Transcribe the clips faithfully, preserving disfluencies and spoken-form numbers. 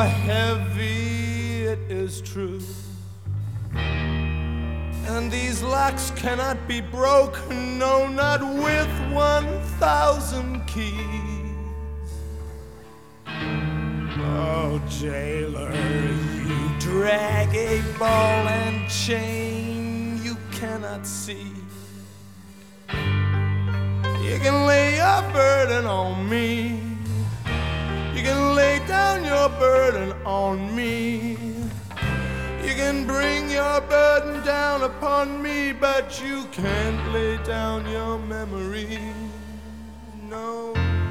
are heavy, it is true, and these locks cannot be broken, no, not with one thousand keys. Oh, jailer, you drag a ball and chain you cannot see. You can lay your burden on me. You can lay down your burden on me. You can bring your burden down upon me, but you can't lay down your memory. No.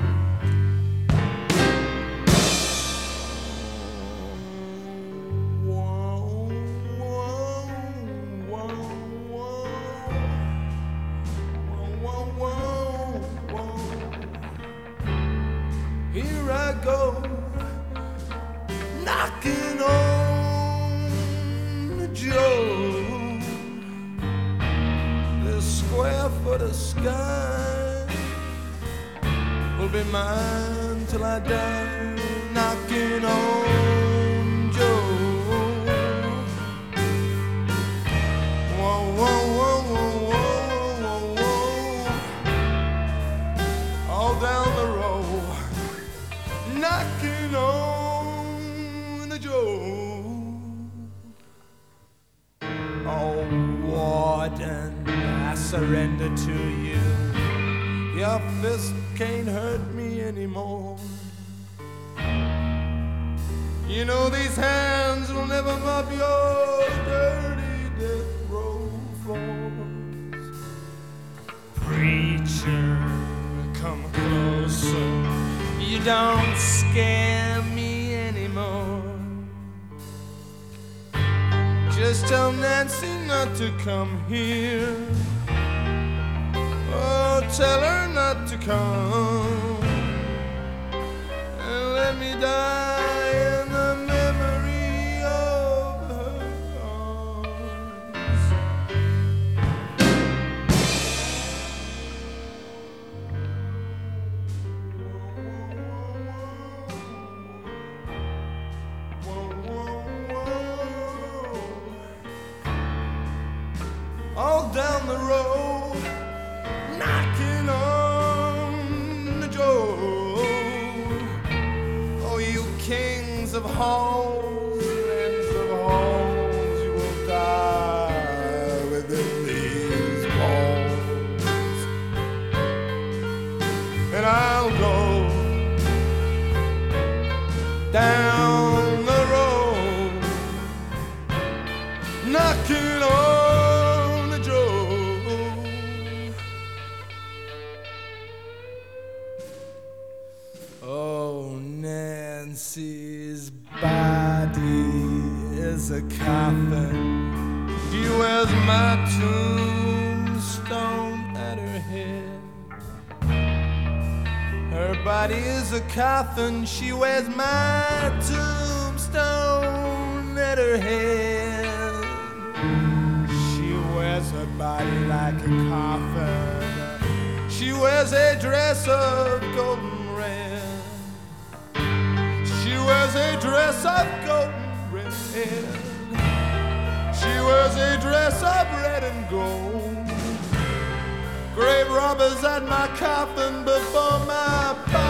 Here I go, knocking on the door. This square foot of sky will be mine till I die, knocking on Joe. Whoa, whoa, whoa, whoa, whoa, whoa, whoa. All down the road, knocking on the door. Oh, warden, I surrender to you. Your fist can't hurt me anymore. You know these hands will never mop your dirty death row floors. Preacher, come closer. You don't scare me anymore. Just tell Nancy not to come here. Oh, tell her not to come. And let me die in the memory of her arms. All down the road, knocking on the door. Oh, you kings of halls, lands of halls, you will die within these walls. And I'll go down the road, knocking on. Oh, Nancy's body is a coffin. She wears my tombstone at her head. Her body is a coffin. She wears my tombstone at her head. She wears her body like a coffin. She wears a dress of golden red. She wears a dress of golden red. She wears a dress of red and gold. Grave robbers at my coffin before my body.